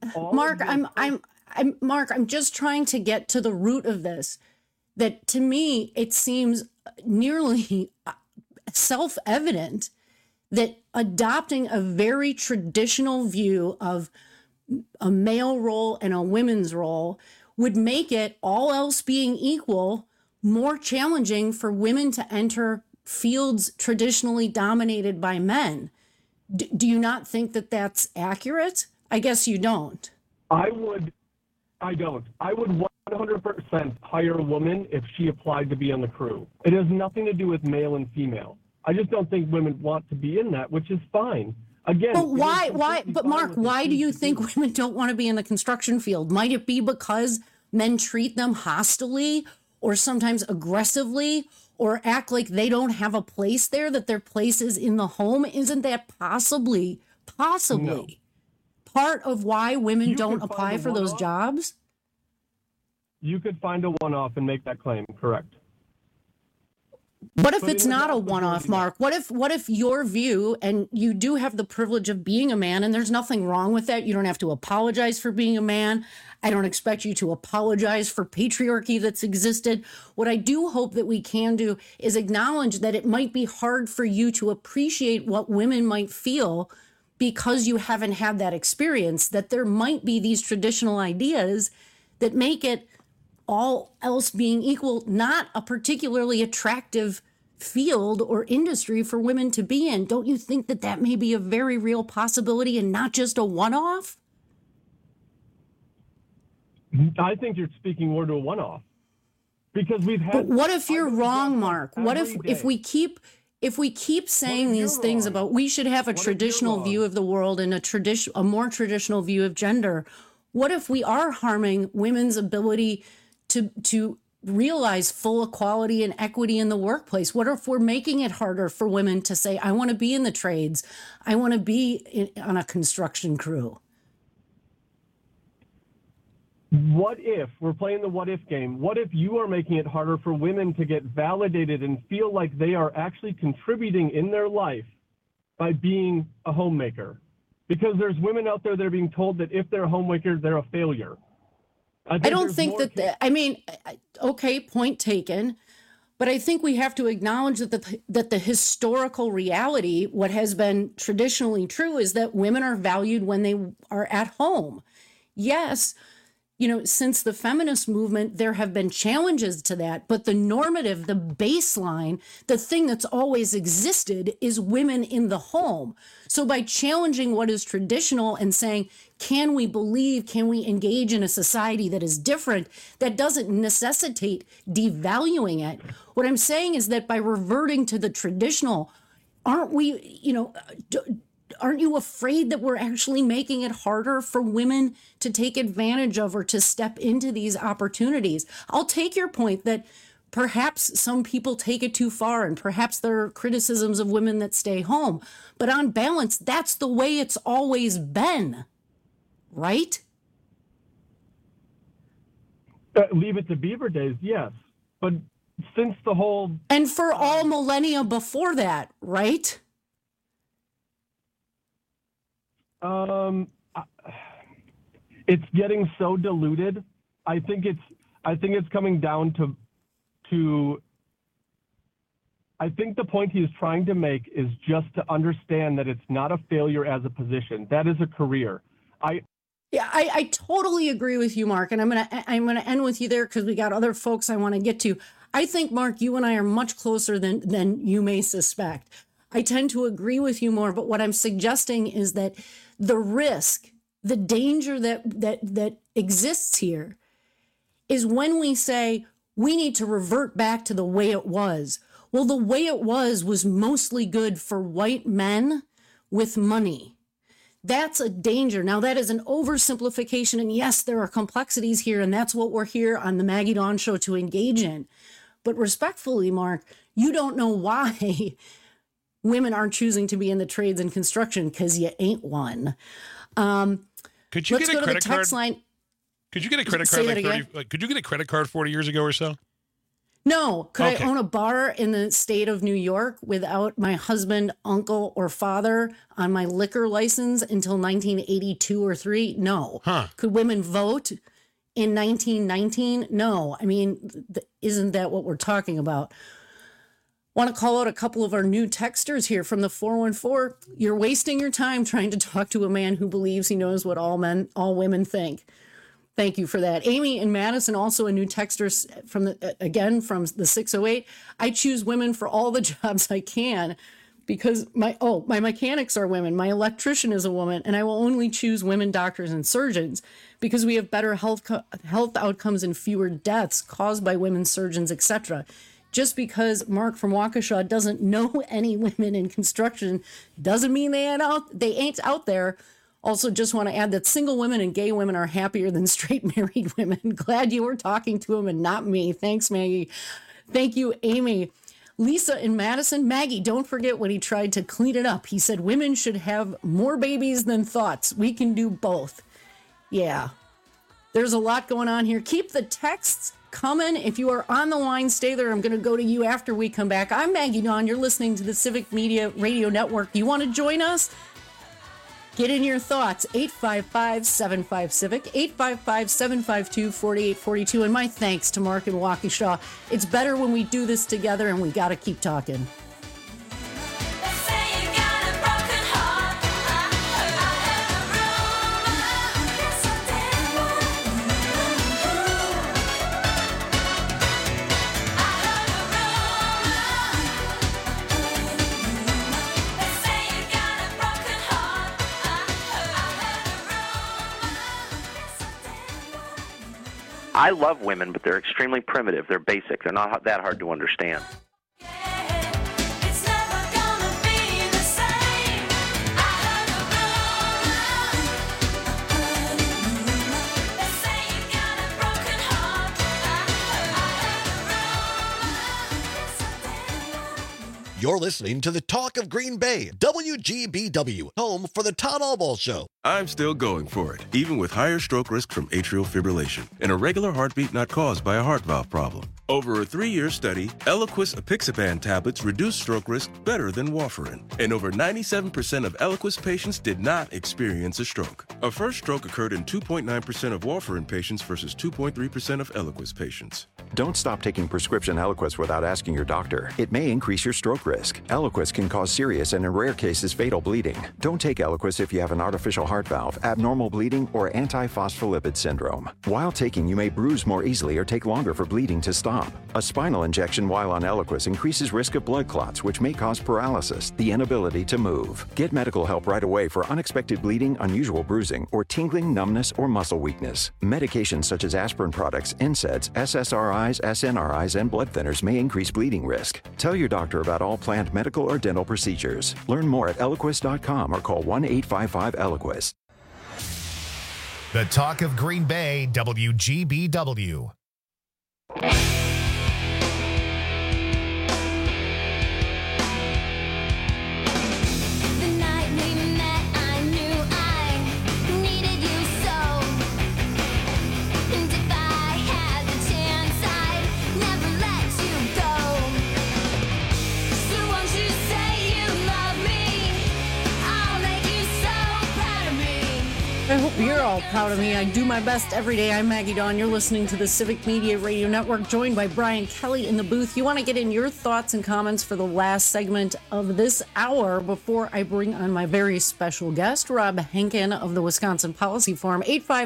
Mark, I'm just trying to get to the root of this. That to me, it seems nearly self-evident that adopting a very traditional view of a male role and a women's role would make it, all else being equal, more challenging for women to enter fields traditionally dominated by men. Do you not think that that's accurate? I guess you don't. I don't. I would 100% hire a woman if she applied to be on the crew. It has nothing to do with male and female. I just don't think women want to be in that, which is fine. Again, but why? But Mark, why do you think women don't want to be in the construction field? Might it be because men treat them hostilely or sometimes aggressively or act like they don't have a place there, that their place is in the home? Isn't that possibly No. part of why women don't apply for those jobs? You could find a one-off and make that claim, correct. What if it's not a one-off, Mark? What if your view, and you do have the privilege of being a man, and there's nothing wrong with that. You don't have to apologize for being a man. I don't expect you to apologize for patriarchy that's existed. What I do hope that we can do is acknowledge that it might be hard for you to appreciate what women might feel because you haven't had that experience, that there might be these traditional ideas that make it, all else being equal, not a particularly attractive field or industry for women to be in. Don't you think that that may be a very real possibility and not just a one-off? I think you're speaking more to a one-off. Because we've had. But what if you're wrong, Mark? What if we keep saying these things about we should have a traditional view of the world and a more traditional view of gender? What if we are harming women's ability to realize full equality and equity in the workplace? What if we're making it harder for women to say, I want to be in the trades, I want to be on a construction crew? What if, we're playing the what if game, what if you are making it harder for women to get validated and feel like they are actually contributing in their life by being a homemaker? because there's women out there that are being told that if they're a homemaker, they're a failure. I don't think okay, point taken. But I think we have to acknowledge that the historical reality, what has been traditionally true, is that women are valued when they are at home. Yes, since the feminist movement, there have been challenges to that. But the normative, the baseline, the thing that's always existed is women in the home. So by challenging what is traditional and saying, can we engage in a society that is different, that doesn't necessitate devaluing it. What I'm saying is that by reverting to the traditional, aren't you afraid that we're actually making it harder for women to take advantage of or to step into these opportunities? I'll take your point that perhaps some people take it too far and perhaps there are criticisms of women that stay home. But on balance, that's the way it's always been, right? Leave it to Beaver days, yes. But since the whole... And for all millennia before that, right? It's getting so diluted. I think it's coming down to I think the point he is trying to make is just to understand that it's not a failure as a position. That is a career. I totally agree with you, Mark, and I'm gonna end with you there because we got other folks I want to get to. I think, Mark, you and I are much closer than you may suspect. I tend to agree with you more, but what I'm suggesting is that the risk, the danger that exists here is when we say we need to revert back to the way it was. Well, the way it was mostly good for white men with money. That's a danger. Now, that is an oversimplification, and yes, there are complexities here, and that's what we're here on the Maggie Dawn Show to engage in. But respectfully, Mark, you don't know why women aren't choosing to be in the trades and construction because you ain't one. Could you get a credit card? Line. Could you get a credit card could you get a credit card 40 years ago or so? No. Could I own a bar in the state of New York without my husband, uncle, or father on my liquor license until 1982 or 3? No. Huh. Could women vote in 1919? No. I mean, isn't that what we're talking about? Want to call out a couple of our new texters here from the 414. You're wasting your time trying to talk to a man who believes he knows what all women think. Thank you for that. Amy in Madison, also a new texter from the 608. I choose women for all the jobs I can because my mechanics are women. My electrician is a woman, and I will only choose women doctors and surgeons because we have better health outcomes and fewer deaths caused by women surgeons, etc. Just because Mark from Waukesha doesn't know any women in construction doesn't mean they ain't out there. Also, just want to add that single women and gay women are happier than straight married women. Glad you were talking to him and not me. Thanks, Maggie. Thank you, Amy. Lisa in Madison. Maggie, don't forget when he tried to clean it up. He said women should have more babies than thoughts. We can do both. Yeah, there's a lot going on here. Keep the texts coming. If you are on the line, stay there. I'm going to go to you after we come back. I'm Maggie Dawn. You're listening to the Civic Media Radio Network. You want to join us? Get in your thoughts. 855-75-CIVIC, 855-752-4842. And my thanks to Mark and Waukesha. It's better when we do this together, and we got to keep talking. I love women, but they're extremely primitive. They're basic. They're not that hard to understand. You're listening to the Talk of Green Bay, WGBW, home for the Todd Albaugh Show. I'm still going for it, even with higher stroke risk from atrial fibrillation and a regular heartbeat not caused by a heart valve problem. Over a 3-year study, Eliquis apixaban tablets reduced stroke risk better than warfarin, and over 97% of Eliquis patients did not experience a stroke. A first stroke occurred in 2.9% of warfarin patients versus 2.3% of Eliquis patients. Don't stop taking prescription Eliquis without asking your doctor. It may increase your stroke risk. Eliquis can cause serious and in rare cases fatal bleeding. Don't take Eliquis if you have an artificial heart valve, abnormal bleeding, or antiphospholipid syndrome. While taking, you may bruise more easily or take longer for bleeding to stop. A spinal injection while on Eliquis increases risk of blood clots, which may cause paralysis, the inability to move. Get medical help right away for unexpected bleeding, unusual bruising, or tingling, numbness, or muscle weakness. Medications such as aspirin products, NSAIDs, SSRIs, SNRIs, and blood thinners may increase bleeding risk. Tell your doctor about all planned medical or dental procedures. Learn more at Eliquis.com or call 1-855-ELIQUIS. The Talk of Green Bay, WGBW. I hope you're all proud of me. I do my best every day. I'm Maggie Dawn. You're listening to the Civic Media Radio Network, joined by Brian Kelly in the booth. You want to get in your thoughts and comments for the last segment of this hour before I bring on my very special guest, Rob Henkin of the Wisconsin Policy Forum,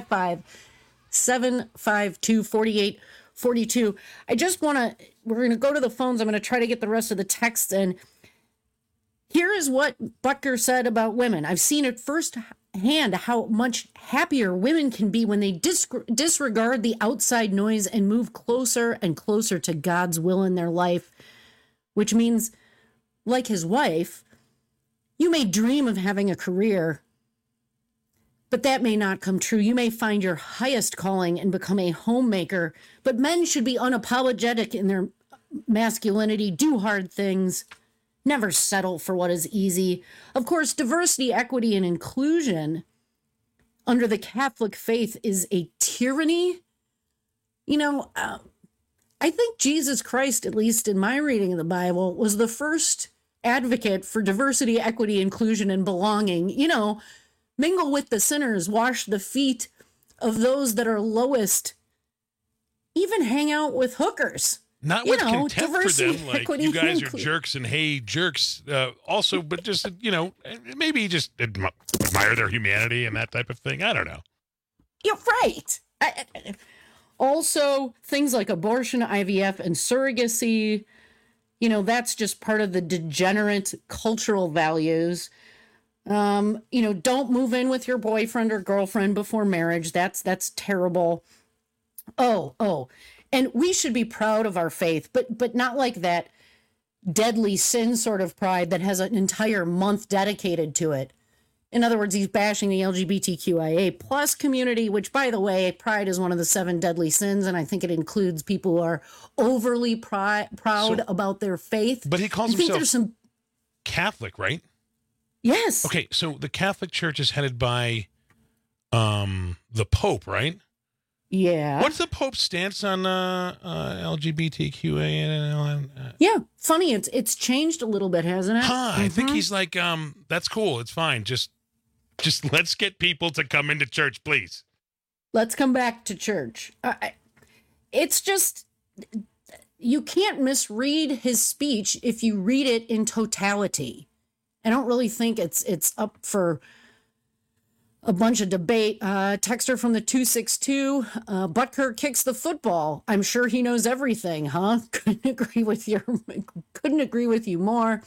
855-752-4842. We're going to go to the phones. I'm going to try to get the rest of the texts in. Here is what Butker said about women. I've seen it firsthand how much happier women can be when they disregard the outside noise and move closer and closer to God's will in their life, which means, like his wife, you may dream of having a career, but that may not come true. You may find your highest calling and become a homemaker, but men should be unapologetic in their masculinity, do hard things, never settle for what is easy. Of course, diversity, equity, and inclusion under the Catholic faith is a tyranny. You know, I think Jesus Christ, at least in my reading of the Bible, was the first advocate for diversity, equity, inclusion, and belonging. You know, mingle with the sinners, wash the feet of those that are lowest, even hang out with hookers. Not with contempt for them, like you guys are jerks and hey, jerks. Also, but just, maybe just admire their humanity and that type of thing. I don't know. You're right. Also, things like abortion, IVF, and surrogacy, that's just part of the degenerate cultural values. Don't move in with your boyfriend or girlfriend before marriage. That's terrible. Oh. And we should be proud of our faith, but not like that deadly sin sort of pride that has an entire month dedicated to it. In other words, he's bashing the LGBTQIA plus community, which, by the way, pride is one of the 7 deadly sins, and I think it includes people who are overly proud about their faith. But he calls himself Catholic, right? Yes. Okay, so the Catholic Church is headed by the Pope, right? Yeah. What's the Pope's stance on LGBTQA? Yeah, funny. It's changed a little bit, hasn't it? I think he's like, that's cool. It's fine. Just let's get people to come into church, please. Let's come back to church. It's just, you can't misread his speech if you read it in totality. I don't really think it's up for a bunch of debate. Texter from the 262, Butker kicks the football. I'm sure he knows everything, huh? Couldn't agree with you more.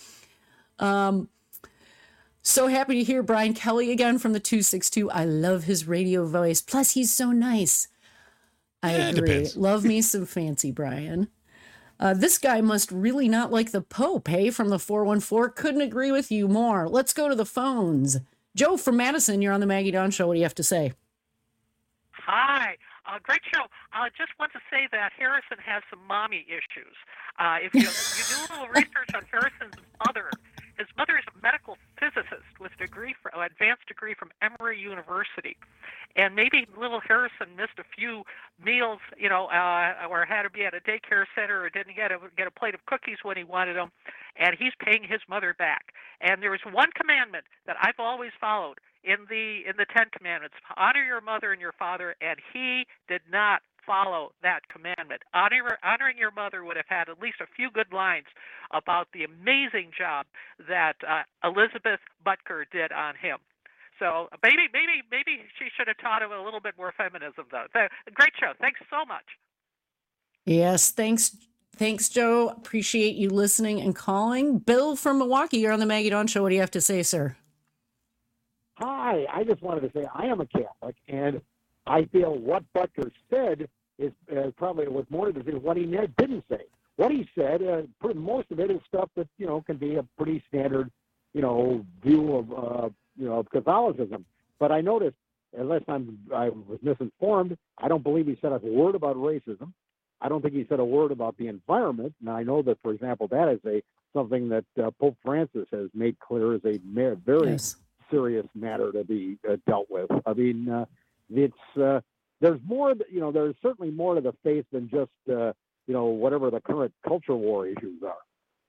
So happy to hear Brian Kelly again from the 262. I love his radio voice. Plus, he's so nice. I agree. Depends. Love me some fancy Brian. This guy must really not like the Pope, hey? From the 414. Couldn't agree with you more. Let's go to the phones. Joe from Madison, you're on the Maggie Dawn Show. What do you have to say? Hi. Great show. I just want to say that Harrison has some mommy issues. If you do a little research on Harrison's mother, his mother is a medical physicist with a degree advanced degree from Emory University. And maybe little Harrison missed a few meals, or had to be at a daycare center, or didn't get a plate of cookies when he wanted them, and he's paying his mother back. And there was one commandment that I've always followed in the 10 Commandments: honor your mother and your father, and he did not follow that commandment. Honoring your mother would have had at least a few good lines about the amazing job that Elizabeth Butker did on him. So maybe she should have taught him a little bit more feminism, though. Great show. Thanks so much. Yes, thanks, Joe. Appreciate you listening and calling. Bill from Milwaukee, you're on the Maggie Dawn Show. What do you have to say, sir? Hi, I just wanted to say I am a Catholic, and I feel what Butker said is probably was more to do with what he didn't say. What he said, most of it is stuff that can be a pretty standard, view of Catholicism. But I noticed, unless I was misinformed, I don't believe he said a word about racism. I don't think he said a word about the environment. Now I know that, for example, that is something that Pope Francis has made clear is a very serious matter to be dealt with. I mean, there's more. There's certainly more to the faith than just whatever the current culture war issues are.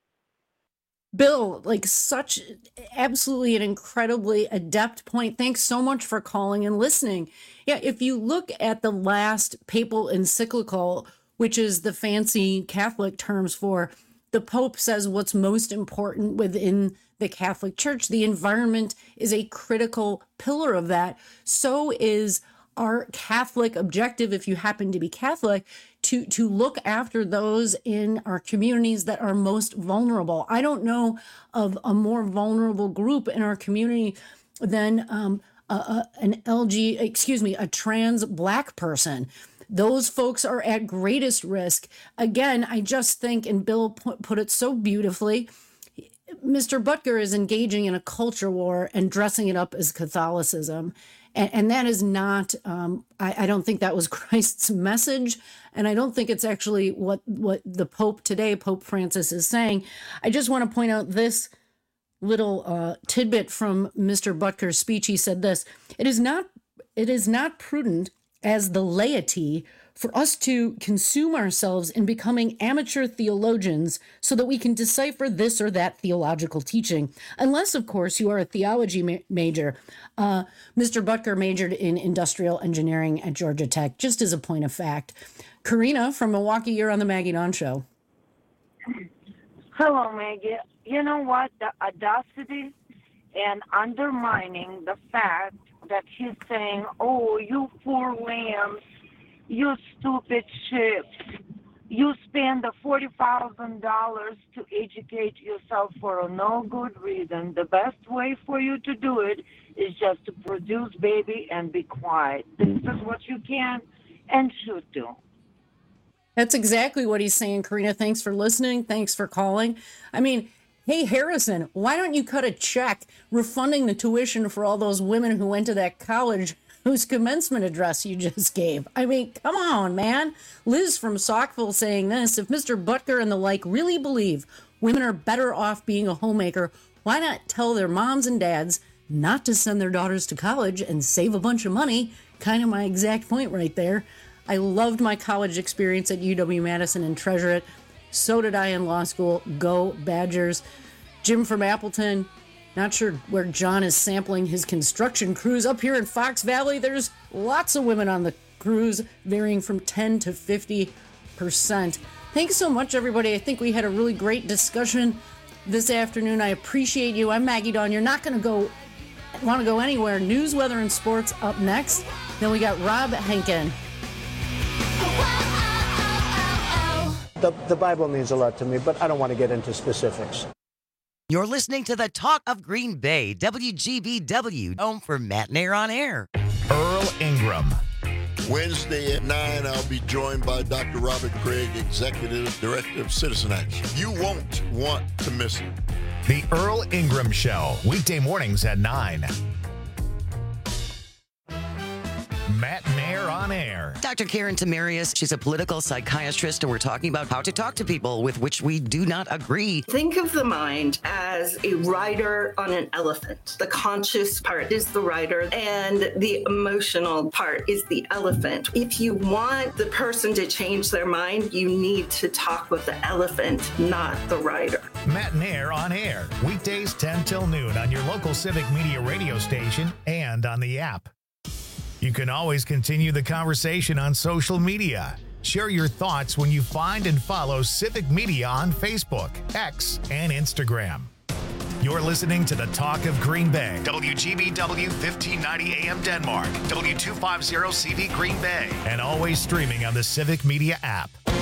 Bill, such absolutely an incredibly adept point. Thanks so much for calling and listening. Yeah, if you look at the last papal encyclical, which is the fancy Catholic terms for the Pope says what's most important within the Catholic Church, the environment is a critical pillar of that. So is our Catholic objective, if you happen to be Catholic, to look after those in our communities that are most vulnerable. I don't know of a more vulnerable group in our community than a trans Black person. Those folks are at greatest risk. Again, I just think, and Bill put it so beautifully, Mr. Butker is engaging in a culture war and dressing it up as Catholicism. And that is not, I don't think that was Christ's message. And I don't think it's actually what the Pope today, Pope Francis, is saying. I just want to point out this little tidbit from Mr. Butker's speech. He said this: It is not prudent as the laity for us to consume ourselves in becoming amateur theologians so that we can decipher this or that theological teaching. Unless, of course, you are a theology major. Mr. Butker majored in industrial engineering at Georgia Tech, just as a point of fact. Karina from Milwaukee, you're on the Maggie Dawn Show. Hello, Maggie. You know what? The audacity and undermining the fact that he's saying, oh, you poor lambs, you stupid ships, you spend the $40,000 to educate yourself for no good reason. The best way for you to do it is just to produce baby and be quiet. This is what you can and should do. That's exactly what he's saying, Karina. Thanks for listening. Thanks for calling. I mean, hey, Harrison, why don't you cut a check refunding the tuition for all those women who went to that college whose commencement address you just gave? I mean, come on, man. Liz from Saukville saying this: if Mr. Butker and the like really believe women are better off being a homemaker, why not tell their moms and dads not to send their daughters to college and save a bunch of money? Kind of my exact point right there. I loved my college experience at UW-Madison and treasure it. So did I in law school. Go Badgers. Jim from Appleton. Not sure where John is sampling his construction crews. Up here in Fox Valley, there's lots of women on the crews, varying from 10 to 50%. Thanks so much, everybody. I think we had a really great discussion this afternoon. I appreciate you. I'm Maggie Dawn. You're not going to want to go anywhere. News, weather, and sports up next. Then we got Rob Henkin. The Bible means a lot to me, but I don't want to get into specifics. You're listening to the Talk of Green Bay, WGBW, home for Matt Nair on Air. Earl Ingram. Wednesday at 9, I'll be joined by Dr. Robert Craig, Executive Director of Citizen Action. You won't want to miss it. The Earl Ingram Show, weekday mornings at 9. Matt Nair on on Air. Dr. Karen Tamarius, she's a political psychiatrist, and we're talking about how to talk to people with which we do not agree. Think of the mind as a rider on an elephant. The conscious part is the rider, and the emotional part is the elephant. If you want the person to change their mind, you need to talk with the elephant, not the rider. Matt and Air on Air, weekdays 10 till noon on your local Civic Media radio station and on the app. You can always continue the conversation on social media. Share your thoughts when you find and follow Civic Media on Facebook, X, and Instagram. You're listening to the Talk of Green Bay. WGBW 1590 AM Denmark, W250 CV Green Bay, and always streaming on the Civic Media app.